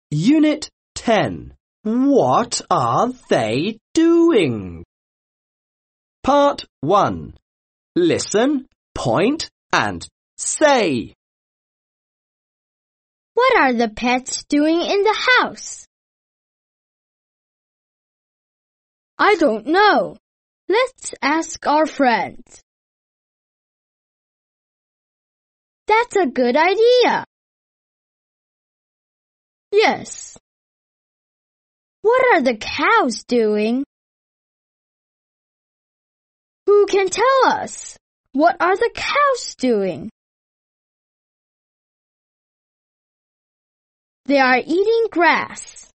Unit 10. What are they doing? Part 1. Listen, point and say. What are the pets doing in the house? I don't know. Let's ask our friends. That's a good idea. Yes. What are the cows doing? Who can tell us? What are the cows doing? They are eating grass.